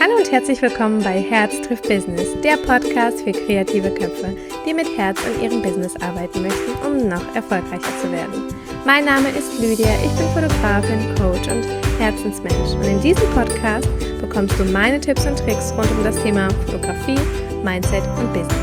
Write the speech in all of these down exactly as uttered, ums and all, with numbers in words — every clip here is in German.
Hallo und herzlich willkommen bei Herz trifft Business, der Podcast für kreative Köpfe, die mit Herz an ihrem Business arbeiten möchten, um noch erfolgreicher zu werden. Mein Name ist Lydia, ich bin Fotografin, Coach und Herzensmensch und in diesem Podcast bekommst du meine Tipps und Tricks rund um das Thema Fotografie, Mindset und Business.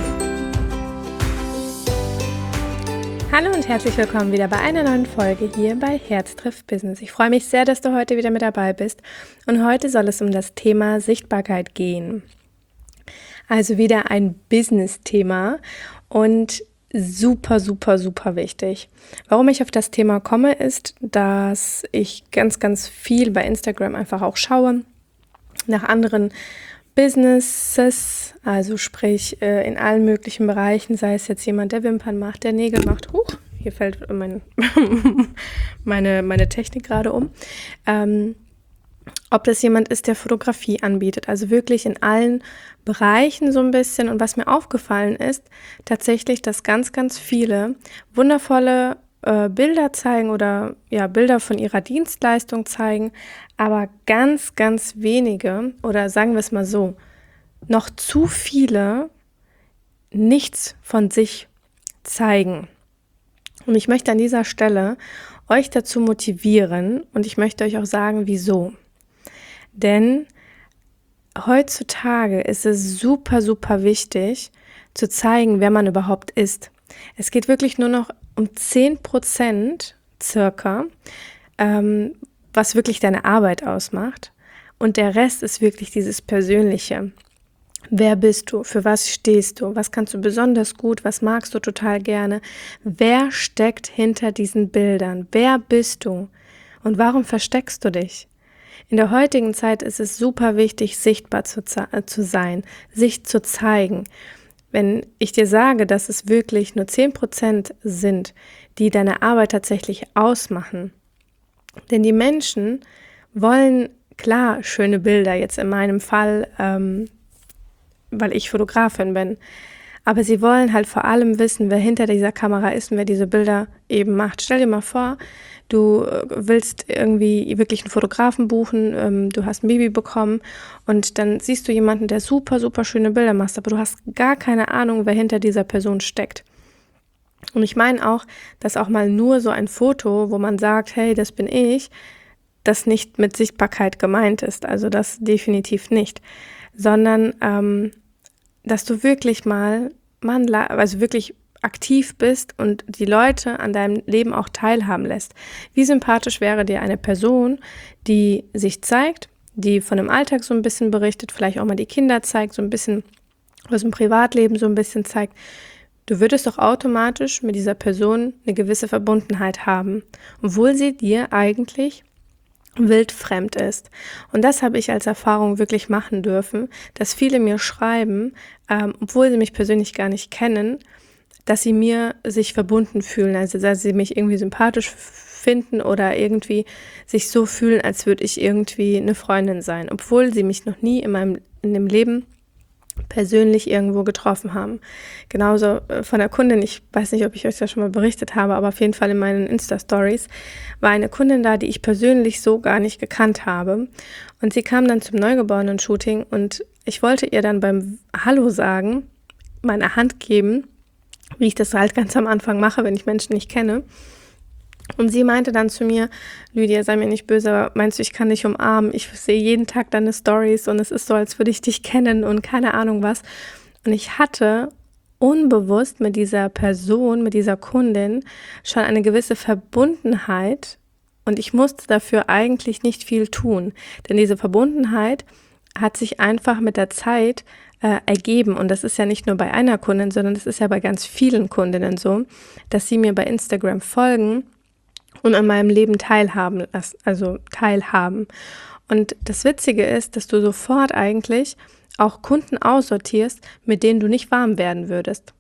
Hallo und herzlich willkommen wieder bei einer neuen Folge hier bei Herz trifft Business. Ich freue mich sehr, dass du heute wieder mit dabei bist und heute soll es um das Thema Sichtbarkeit gehen. Also wieder ein Business-Thema und super, super, super wichtig. Warum ich auf das Thema komme, ist, dass ich ganz, ganz viel bei Instagram einfach auch schaue nach anderen Businesses, also sprich äh, in allen möglichen Bereichen, sei es jetzt jemand, der Wimpern macht, der Nägel macht. Huch, hier fällt mein, meine, meine Technik gerade um. Ähm, ob das jemand ist, der Fotografie anbietet, also wirklich in allen Bereichen so ein bisschen. Und was mir aufgefallen ist, tatsächlich, dass ganz, ganz viele wundervolle äh, Bilder zeigen oder ja Bilder von ihrer Dienstleistung zeigen, aber ganz, ganz wenige, oder sagen wir es mal so, noch zu viele nichts von sich zeigen. Und ich möchte an dieser Stelle euch dazu motivieren und ich möchte euch auch sagen, wieso. Denn heutzutage ist es super, super wichtig, zu zeigen, wer man überhaupt ist. Es geht wirklich nur noch um zehn Prozent circa, ähm, was wirklich deine Arbeit ausmacht. Und der Rest ist wirklich dieses Persönliche. Wer bist du? Für was stehst du? Was kannst du besonders gut? Was magst du total gerne? Wer steckt hinter diesen Bildern? Wer bist du? Und warum versteckst du dich? In der heutigen Zeit ist es super wichtig, sichtbar zu, äh, zu sein, sich zu zeigen. Wenn ich dir sage, dass es wirklich nur zehn Prozent sind, die deine Arbeit tatsächlich ausmachen, denn die Menschen wollen, klar, schöne Bilder, jetzt in meinem Fall, ähm, weil ich Fotografin bin, aber sie wollen halt vor allem wissen, wer hinter dieser Kamera ist und wer diese Bilder eben macht. Stell dir mal vor, du willst irgendwie wirklich einen Fotografen buchen, ähm, du hast ein Baby bekommen und dann siehst du jemanden, der super, super schöne Bilder macht, aber du hast gar keine Ahnung, wer hinter dieser Person steckt. Und ich meine auch, dass auch mal nur so ein Foto, wo man sagt, hey, das bin ich, das nicht mit Sichtbarkeit gemeint ist, also das definitiv nicht, sondern ähm, dass du wirklich mal, man, also wirklich aktiv bist und die Leute an deinem Leben auch teilhaben lässt. Wie sympathisch wäre dir eine Person, die sich zeigt, die von dem Alltag so ein bisschen berichtet, vielleicht auch mal die Kinder zeigt, so ein bisschen aus dem Privatleben so ein bisschen zeigt. Du würdest doch automatisch mit dieser Person eine gewisse Verbundenheit haben, obwohl sie dir eigentlich wildfremd ist. Und das habe ich als Erfahrung wirklich machen dürfen, dass viele mir schreiben, ähm, obwohl sie mich persönlich gar nicht kennen, dass sie mir sich verbunden fühlen, also dass sie mich irgendwie sympathisch finden oder irgendwie sich so fühlen, als würde ich irgendwie eine Freundin sein, obwohl sie mich noch nie in meinem in dem Leben persönlich irgendwo getroffen haben. Genauso von der Kundin, ich weiß nicht, ob ich euch das schon mal berichtet habe, aber auf jeden Fall in meinen Insta-Stories war eine Kundin da, die ich persönlich so gar nicht gekannt habe. Und sie kam dann zum Neugeborenen-Shooting und ich wollte ihr dann beim Hallo sagen, meine Hand geben, wie ich das halt ganz am Anfang mache, wenn ich Menschen nicht kenne. Und sie meinte dann zu mir, Lydia, sei mir nicht böse, aber meinst du, ich kann dich umarmen? Ich sehe jeden Tag deine Stories und es ist so, als würde ich dich kennen und keine Ahnung was. Und ich hatte unbewusst mit dieser Person, mit dieser Kundin schon eine gewisse Verbundenheit und ich musste dafür eigentlich nicht viel tun. Denn diese Verbundenheit hat sich einfach mit der Zeit äh, ergeben und das ist ja nicht nur bei einer Kundin, sondern das ist ja bei ganz vielen Kundinnen so, dass sie mir bei Instagram folgen und an meinem Leben teilhaben lassen, also teilhaben. Und das Witzige ist, dass du sofort eigentlich auch Kunden aussortierst, mit denen du nicht warm werden würdest.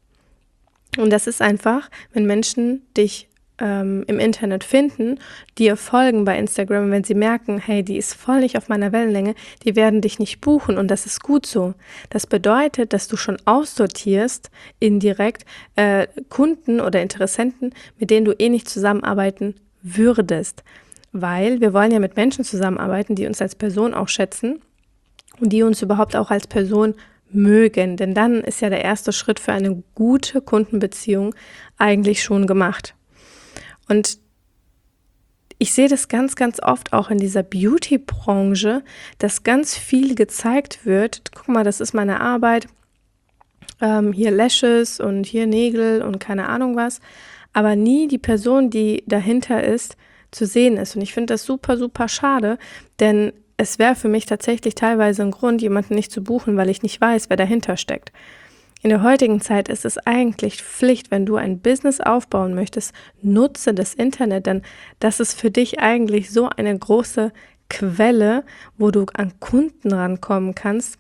Und das ist einfach, wenn Menschen dich ähm, im Internet finden, dir folgen bei Instagram, wenn sie merken, hey, die ist voll nicht auf meiner Wellenlänge, die werden dich nicht buchen und das ist gut so. Das bedeutet, dass du schon aussortierst indirekt äh, Kunden oder Interessenten, mit denen du eh nicht zusammenarbeiten würdest, weil wir wollen ja mit Menschen zusammenarbeiten, die uns als Person auch schätzen und die uns überhaupt auch als Person mögen. Denn dann ist ja der erste Schritt für eine gute Kundenbeziehung eigentlich schon gemacht. Und ich sehe das ganz, ganz oft auch in dieser Beauty-Branche, dass ganz viel gezeigt wird. Guck mal, das ist meine Arbeit. Ähm, hier Lashes und hier Nägel und keine Ahnung was. Aber nie die Person, die dahinter ist, zu sehen ist. Und ich finde das super, super schade, denn es wäre für mich tatsächlich teilweise ein Grund, jemanden nicht zu buchen, weil ich nicht weiß, wer dahinter steckt. In der heutigen Zeit ist es eigentlich Pflicht, wenn du ein Business aufbauen möchtest, nutze das Internet, denn das ist für dich eigentlich so eine große Quelle, wo du an Kunden rankommen kannst,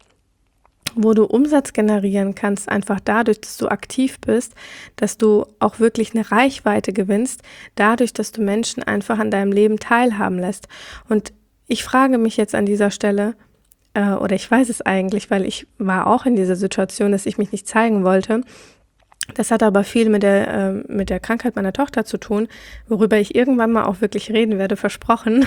wo du Umsatz generieren kannst, einfach dadurch, dass du aktiv bist, dass du auch wirklich eine Reichweite gewinnst, dadurch, dass du Menschen einfach an deinem Leben teilhaben lässt. Und ich frage mich jetzt an dieser Stelle, äh, oder ich weiß es eigentlich, weil ich war auch in dieser Situation, dass ich mich nicht zeigen wollte. Das hat aber viel mit der, äh, mit der Krankheit meiner Tochter zu tun, worüber ich irgendwann mal auch wirklich reden werde, versprochen.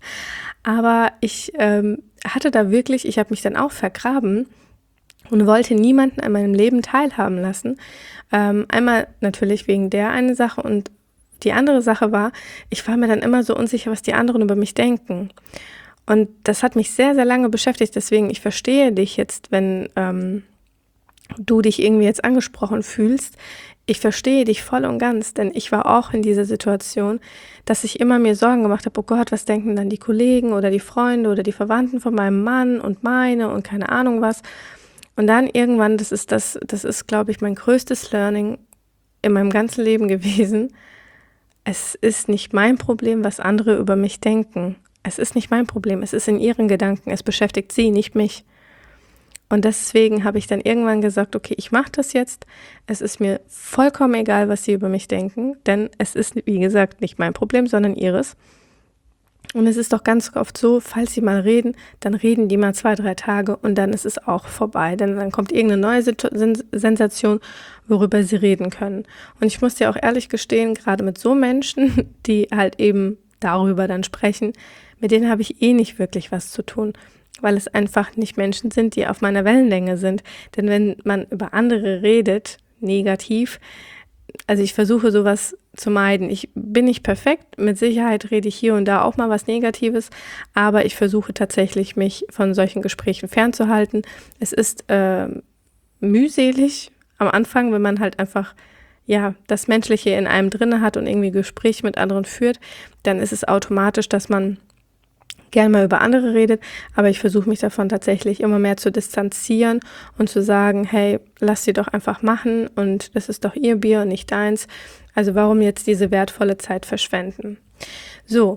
Aber ich ähm, hatte da wirklich, ich habe mich dann auch vergraben und wollte niemanden an meinem Leben teilhaben lassen. Ähm, einmal natürlich wegen der eine Sache und die andere Sache war, ich war mir dann immer so unsicher, was die anderen über mich denken. Und das hat mich sehr, sehr lange beschäftigt. Deswegen, ich verstehe dich jetzt, wenn ähm, du dich irgendwie jetzt angesprochen fühlst. Ich verstehe dich voll und ganz, denn ich war auch in dieser Situation, dass ich immer mir Sorgen gemacht habe, oh Gott, was denken dann die Kollegen oder die Freunde oder die Verwandten von meinem Mann und meine und keine Ahnung was. Und dann irgendwann, das ist das, das ist, glaube ich, mein größtes Learning in meinem ganzen Leben gewesen. Es ist nicht mein Problem, was andere über mich denken. Es ist nicht mein Problem, es ist in ihren Gedanken, es beschäftigt sie, nicht mich. Und deswegen habe ich dann irgendwann gesagt, okay, ich mache das jetzt. Es ist mir vollkommen egal, was sie über mich denken, denn es ist, wie gesagt, nicht mein Problem, sondern ihres. Und es ist doch ganz oft so, falls sie mal reden, dann reden die mal zwei, drei Tage und dann ist es auch vorbei. Denn dann kommt irgendeine neue Situ- Sensation, worüber sie reden können. Und ich muss dir auch ehrlich gestehen, gerade mit so Menschen, die halt eben darüber dann sprechen, mit denen habe ich eh nicht wirklich was zu tun, weil es einfach nicht Menschen sind, die auf meiner Wellenlänge sind. Denn wenn man über andere redet, negativ, also ich versuche sowas zu meiden. Ich bin nicht perfekt, mit Sicherheit rede ich hier und da auch mal was Negatives, aber ich versuche tatsächlich, mich von solchen Gesprächen fernzuhalten. Es ist äh, mühselig am Anfang, wenn man halt einfach ja das Menschliche in einem drinne hat und irgendwie Gespräche mit anderen führt, dann ist es automatisch, dass man gern mal über andere redet, aber ich versuche mich davon tatsächlich immer mehr zu distanzieren und zu sagen, hey, lass sie doch einfach machen und das ist doch ihr Bier und nicht deins. Also warum jetzt diese wertvolle Zeit verschwenden? So,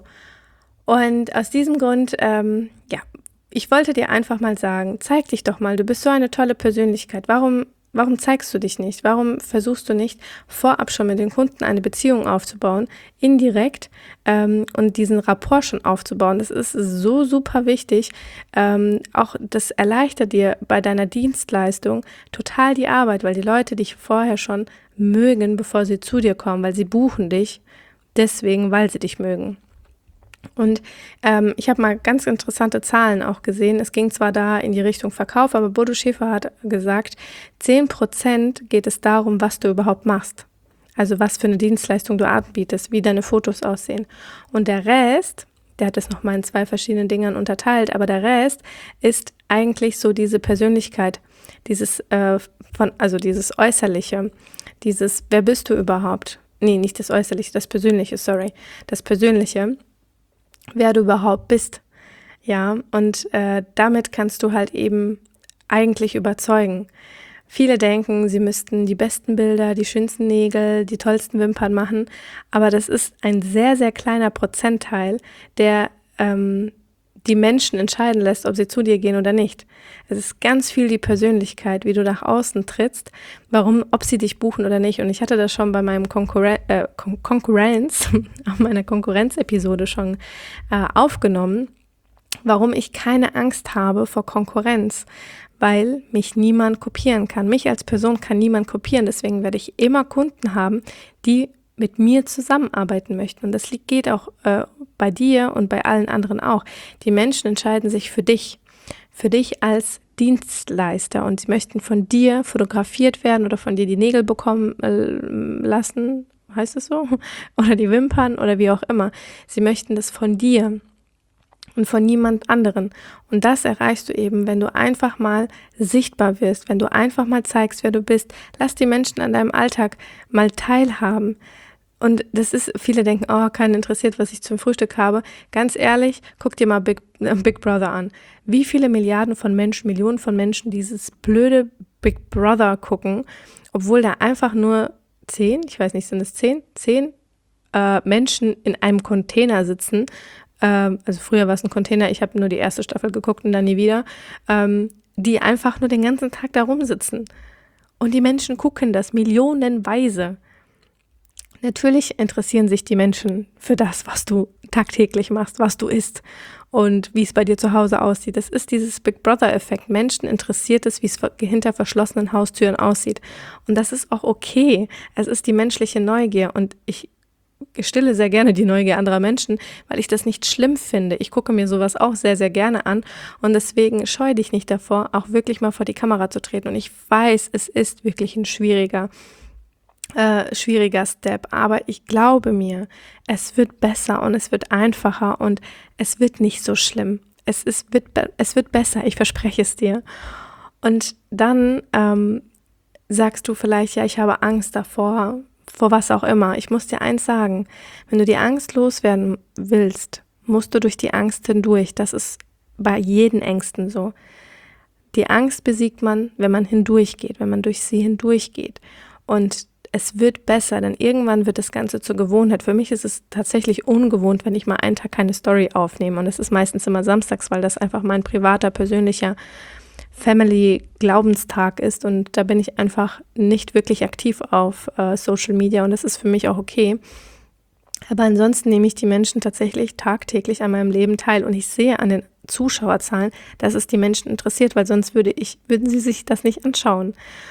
und aus diesem Grund, ähm, ja, ich wollte dir einfach mal sagen, zeig dich doch mal, du bist so eine tolle Persönlichkeit. Warum Warum zeigst du dich nicht? Warum versuchst du nicht, vorab schon mit den Kunden eine Beziehung aufzubauen, indirekt ähm, und diesen Rapport schon aufzubauen? Das ist so super wichtig. Ähm, auch das erleichtert dir bei deiner Dienstleistung total die Arbeit, weil die Leute dich vorher schon mögen, bevor sie zu dir kommen, weil sie buchen dich deswegen, weil sie dich mögen. Und ähm, ich habe mal ganz interessante Zahlen auch gesehen. Es ging zwar da in die Richtung Verkauf, aber Bodo Schäfer hat gesagt, zehn Prozent geht es darum, was du überhaupt machst. Also was für eine Dienstleistung du anbietest, wie deine Fotos aussehen. Und der Rest, der hat es nochmal in zwei verschiedenen Dingern unterteilt, aber der Rest ist eigentlich so diese Persönlichkeit, dieses, äh, von, also dieses Äußerliche, dieses, wer bist du überhaupt? Nee, nicht das Äußerliche, das Persönliche, sorry, das Persönliche. Wer du überhaupt bist, ja, und äh, damit kannst du halt eben eigentlich überzeugen. Viele denken, sie müssten die besten Bilder, die schönsten Nägel, die tollsten Wimpern machen, aber das ist ein sehr, sehr kleiner Prozentteil, der ähm, die Menschen entscheiden lässt, ob sie zu dir gehen oder nicht. Es ist ganz viel die Persönlichkeit, wie du nach außen trittst, warum, ob sie dich buchen oder nicht. Und ich hatte das schon bei meinem Konkurren- äh, Kon- Konkurrenz, auf meiner Konkurrenz-Episode schon äh, aufgenommen, warum ich keine Angst habe vor Konkurrenz, weil mich niemand kopieren kann. Mich als Person kann niemand kopieren, deswegen werde ich immer Kunden haben, die mit mir zusammenarbeiten möchten. Und das geht auch äh, bei dir und bei allen anderen auch. Die Menschen entscheiden sich für dich, für dich als Dienstleister und sie möchten von dir fotografiert werden oder von dir die Nägel bekommen äh, lassen, heißt es so? Oder die Wimpern oder wie auch immer. Sie möchten das von dir und von niemand anderen. Und das erreichst du eben, wenn du einfach mal sichtbar wirst, wenn du einfach mal zeigst, wer du bist. Lass die Menschen an deinem Alltag mal teilhaben. Und das ist, viele denken, oh, keinen interessiert, was ich zum Frühstück habe. Ganz ehrlich, guck dir mal Big, äh, Big Brother an. Wie viele Milliarden von Menschen, Millionen von Menschen dieses blöde Big Brother gucken, obwohl da einfach nur zehn, ich weiß nicht, sind es zehn, zehn äh, Menschen in einem Container sitzen. Ähm, also früher war es ein Container, ich habe nur die erste Staffel geguckt und dann nie wieder, ähm, die einfach nur den ganzen Tag da rumsitzen. Und die Menschen gucken das millionenweise. Natürlich interessieren sich die Menschen für das, was du tagtäglich machst, was du isst und wie es bei dir zu Hause aussieht. Das ist dieses Big Brother-Effekt. Menschen interessiert es, wie es hinter verschlossenen Haustüren aussieht. Und das ist auch okay. Es ist die menschliche Neugier und ich stille sehr gerne die Neugier anderer Menschen, weil ich das nicht schlimm finde. Ich gucke mir sowas auch sehr, sehr gerne an und deswegen scheue dich nicht davor, auch wirklich mal vor die Kamera zu treten. Und ich weiß, es ist wirklich ein schwieriger Äh, schwieriger Step, aber ich glaube mir, es wird besser und es wird einfacher und es wird nicht so schlimm. Es ist, wird, es wird besser, ich verspreche es dir. Und dann ähm, sagst du vielleicht, ja, ich habe Angst davor, vor was auch immer. Ich muss dir eins sagen, wenn du die Angst loswerden willst, musst du durch die Angst hindurch. Das ist bei jeden Ängsten so. Die Angst besiegt man, wenn man hindurchgeht, wenn man durch sie hindurchgeht. Und es wird besser, denn irgendwann wird das Ganze zur Gewohnheit. Für mich ist es tatsächlich ungewohnt, wenn ich mal einen Tag keine Story aufnehme. Und das ist meistens immer samstags, weil das einfach mein privater, persönlicher Family-Glaubenstag ist. Und da bin ich einfach nicht wirklich aktiv auf äh, Social Media und das ist für mich auch okay. Aber ansonsten nehme ich die Menschen tatsächlich tagtäglich an meinem Leben teil. Und ich sehe an den Zuschauerzahlen, dass es die Menschen interessiert, weil sonst würde ich, würden sie sich das nicht anschauen.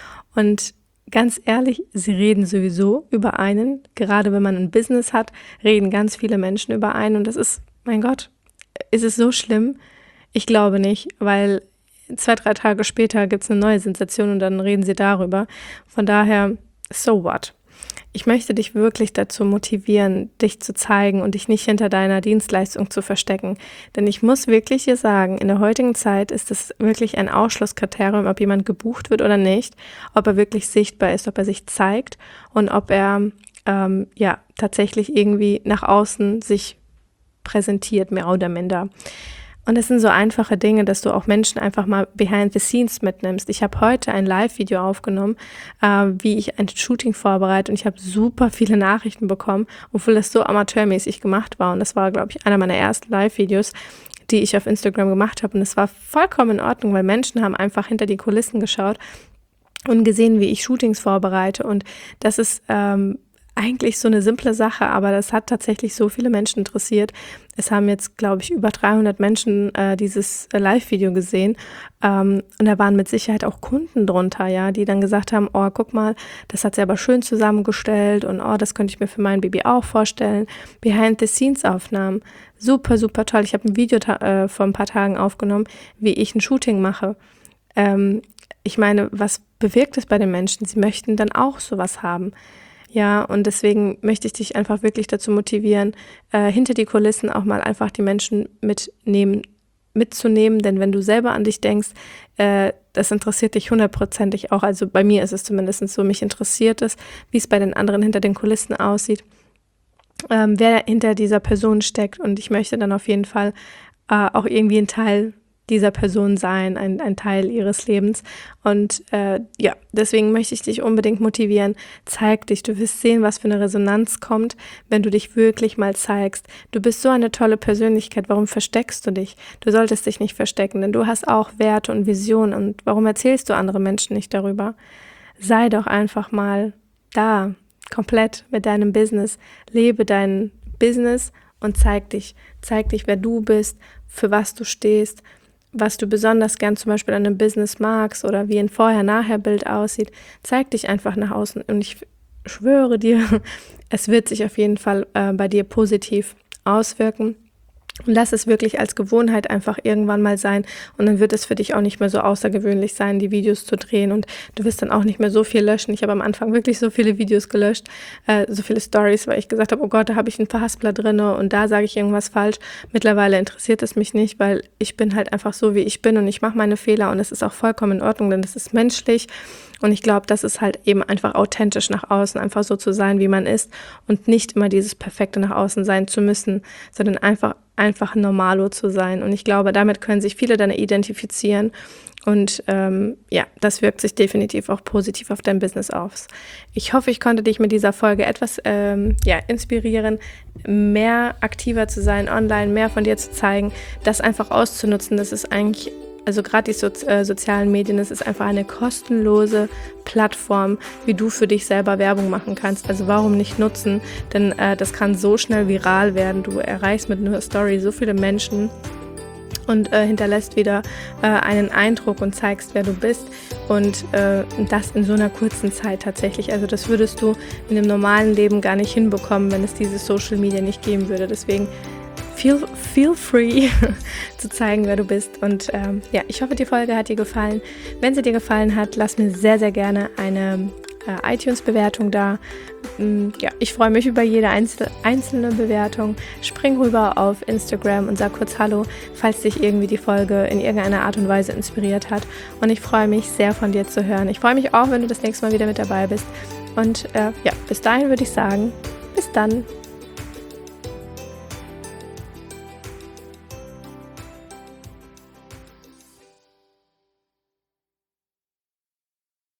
Und ganz ehrlich, sie reden sowieso über einen. Gerade wenn man ein Business hat, reden ganz viele Menschen über einen. Und das ist, mein Gott, ist es so schlimm? Ich glaube nicht, weil zwei, drei Tage später gibt es eine neue Sensation und dann reden sie darüber. Von daher, so what? Ich möchte dich wirklich dazu motivieren, dich zu zeigen und dich nicht hinter deiner Dienstleistung zu verstecken. Denn ich muss wirklich hier sagen, in der heutigen Zeit ist es wirklich ein Ausschlusskriterium, ob jemand gebucht wird oder nicht, ob er wirklich sichtbar ist, ob er sich zeigt und ob er ähm, ja tatsächlich irgendwie nach außen sich präsentiert, mehr oder minder. Und es sind so einfache Dinge, dass du auch Menschen einfach mal behind the scenes mitnimmst. Ich habe heute ein Live-Video aufgenommen, äh, wie ich ein Shooting vorbereite und ich habe super viele Nachrichten bekommen, obwohl das so amateurmäßig gemacht war. Und das war, glaube ich, einer meiner ersten Live-Videos, die ich auf Instagram gemacht habe. Und es war vollkommen in Ordnung, weil Menschen haben einfach hinter die Kulissen geschaut und gesehen, wie ich Shootings vorbereite. Und das ist ähm, eigentlich so eine simple Sache, aber das hat tatsächlich so viele Menschen interessiert. Es haben jetzt, glaube ich, über dreihundert Menschen äh, dieses äh, Live-Video gesehen ähm, und da waren mit Sicherheit auch Kunden drunter, ja, die dann gesagt haben, oh, guck mal, das hat sie aber schön zusammengestellt und oh, das könnte ich mir für mein Baby auch vorstellen. Behind-the-Scenes-Aufnahmen, super, super toll. Ich habe ein Video ta- äh, vor ein paar Tagen aufgenommen, wie ich ein Shooting mache. Ähm, ich meine, was bewirkt es bei den Menschen? Sie möchten dann auch sowas haben. Ja, und deswegen möchte ich dich einfach wirklich dazu motivieren, äh, hinter die Kulissen auch mal einfach die Menschen mitnehmen, mitzunehmen, denn wenn du selber an dich denkst, äh, das interessiert dich hundertprozentig auch, also bei mir ist es zumindest so, mich interessiert es, wie es bei den anderen hinter den Kulissen aussieht, ähm, wer hinter dieser Person steckt und ich möchte dann auf jeden Fall äh, auch irgendwie ein Teil dieser Person sein, ein, ein Teil ihres Lebens. Und äh, ja, deswegen möchte ich dich unbedingt motivieren. Zeig dich, du wirst sehen, was für eine Resonanz kommt, wenn du dich wirklich mal zeigst. Du bist so eine tolle Persönlichkeit, warum versteckst du dich? Du solltest dich nicht verstecken, denn du hast auch Werte und Visionen. Und warum erzählst du andere Menschen nicht darüber? Sei doch einfach mal da, komplett mit deinem Business. Lebe dein Business und zeig dich. Zeig dich, wer du bist, für was du stehst, was du besonders gern zum Beispiel an einem Business magst oder wie ein Vorher-Nachher-Bild aussieht. Zeig dich einfach nach außen und ich schwöre dir, es wird sich auf jeden Fall äh, bei dir positiv auswirken Und lass es wirklich als Gewohnheit einfach irgendwann mal sein und dann wird es für dich auch nicht mehr so außergewöhnlich sein, die Videos zu drehen und du wirst dann auch nicht mehr so viel löschen. Ich habe am Anfang wirklich so viele Videos gelöscht, äh, so viele Stories, weil ich gesagt habe, oh Gott, da habe ich einen Verhaspler drin und da sage ich irgendwas falsch. Mittlerweile interessiert es mich nicht, weil ich bin halt einfach so, wie ich bin und ich mache meine Fehler und es ist auch vollkommen in Ordnung, denn es ist menschlich. Und ich glaube, das ist halt eben einfach authentisch nach außen, einfach so zu sein, wie man ist und nicht immer dieses Perfekte nach außen sein zu müssen, sondern einfach einfach normalo zu sein. Und ich glaube, damit können sich viele dann identifizieren und ähm, ja, das wirkt sich definitiv auch positiv auf dein Business aus. Ich hoffe, ich konnte dich mit dieser Folge etwas ähm, ja, inspirieren, mehr aktiver zu sein online, mehr von dir zu zeigen, das einfach auszunutzen. Das ist eigentlich Also gerade die so, äh, sozialen Medien, das ist einfach eine kostenlose Plattform, wie du für dich selber Werbung machen kannst. Also warum nicht nutzen? Denn äh, das kann so schnell viral werden. Du erreichst mit einer Story so viele Menschen und äh, hinterlässt wieder äh, einen Eindruck und zeigst, wer du bist. Und äh, das in so einer kurzen Zeit tatsächlich. Also das würdest du in dem normalen Leben gar nicht hinbekommen, wenn es diese Social Media nicht geben würde. Deswegen Feel, feel free zu zeigen, wer du bist. Und ähm, ja, ich hoffe, die Folge hat dir gefallen. Wenn sie dir gefallen hat, lass mir sehr, sehr gerne eine äh, iTunes-Bewertung da. Ähm, ja, ich freue mich über jede einzelne, einzelne Bewertung. Spring rüber auf Instagram und sag kurz Hallo, falls dich irgendwie die Folge in irgendeiner Art und Weise inspiriert hat. Und ich freue mich sehr, von dir zu hören. Ich freue mich auch, wenn du das nächste Mal wieder mit dabei bist. Und äh, ja, bis dahin würde ich sagen, bis dann.